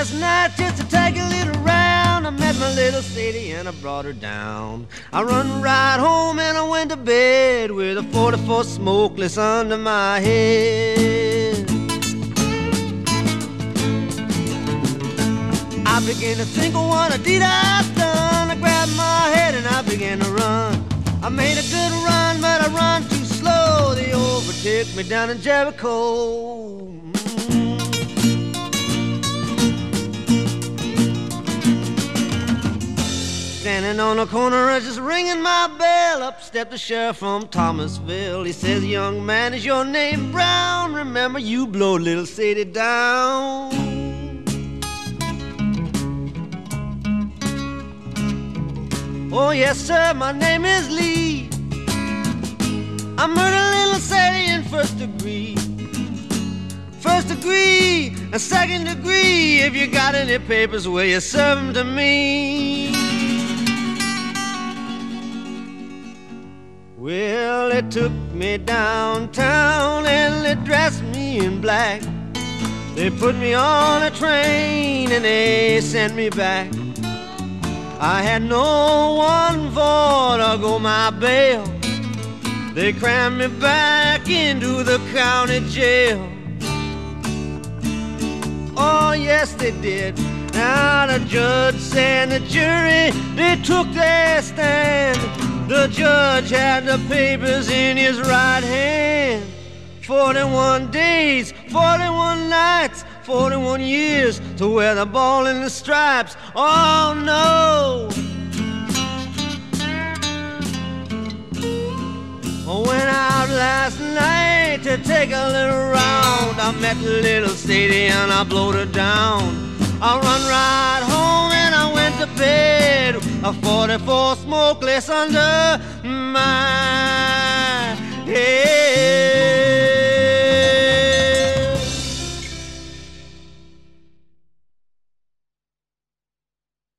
last night just to take a little round. I met my little Sadie and I brought her down. I run right home and I went to bed with a 44 smokeless under my head. I began to think of what I did I've done. I grabbed my head and I began to run. I made a good run, but I run too slow. They overtook me down in Jericho. Standing on the corner, just ringing my bell. Up stepped the sheriff from Thomasville. He says, young man, is your name Brown? Remember, you blow little Sadie down. Oh, yes, sir, my name is Lee. I murdered little Sadie in first degree. First degree and second degree. If you got any papers, will you serve them to me? Well, they took me downtown and they dressed me in black. They put me on a train and they sent me back. I had no one for to go my bail. They crammed me back into the county jail. Oh, yes, they did. Now the judge and the jury, they took their stand. The judge had the papers in his right hand. 41 days, 41 nights, 41 years to wear the ball and the stripes. Oh, no. I went out last night to take a little round. I met little Sadie and I blowed her down. I run right home and I went to bed. A 44 smokeless under my head.